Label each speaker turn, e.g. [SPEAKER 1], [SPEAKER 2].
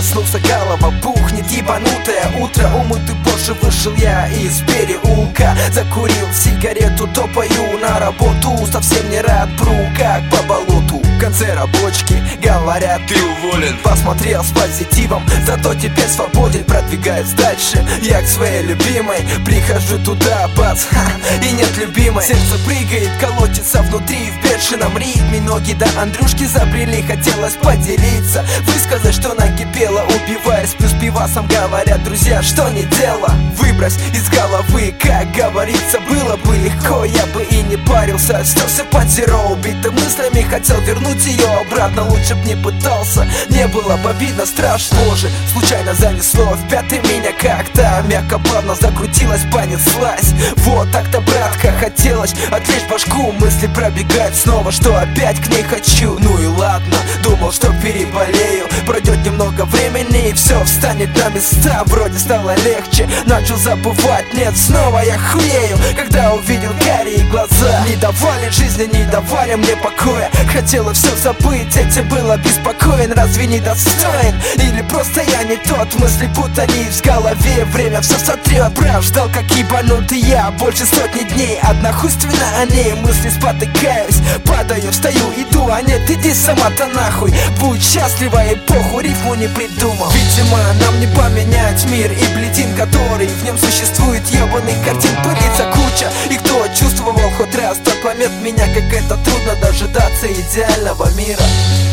[SPEAKER 1] проснулся, голова пухнет, ебанутое утро. Умытый Порше вышел я из переулка, закурил сигарету, топаю на работу. Совсем не рад, пру как по болоту. В конце рабочки говорят: ты уволен. Посмотрел с позитивом, зато теперь свободен. Продвигаюсь дальше, я к своей любимой. Прихожу туда, бац, и нет любимой. Сердце прыгает, колотится внутри в бешеном ритме. Ноги до Андрюшки забрели, хотелось поделиться, высказать, что накипело, убиваясь. Плюс пивасом говорят друзья, что не дело. Выбрось из головы, как говорится, было бы легко, я бы и не парился. Стерся под zero, убитым мыслями, хотел вернуть ее обратно. Лучше б не пытался, не было бы обидно, страшно. Боже, случайно занесло в пятый меня как-то. Мягко, плавно закрутилась, понеслась. Вот так-то, братка, хотелось отвлечь башку. Мысли пробегают снова, что опять к ней хочу. Ну и ладно, думал, что переболею. Пройдет немного времени и все встанет на места. Вроде стало легче, начал забывать. Нет, снова я хуею, когда увидел карие глаза. Не давали жизни, не давали мне покоя. Хотела все забыть, этим был обеспокоен. Разве не достоин? Или просто я не тот? Мысли путались в голове, время все сотрет. Прав, ждал как ебанутый я больше сотни дней. Одна хуйственно о ней, мысли спотыкаюсь. Падаю, встаю, иду, а нет, иди сама-то нахуй. Будь счастлива и похуй, рифму не придумал. Видимо, нам не поменять мир и бледин, который в нем существует. Ебаных картин пылится куча. И кто чувствовал хоть раз тот момент меня, как это трудно дожидаться идеального мира.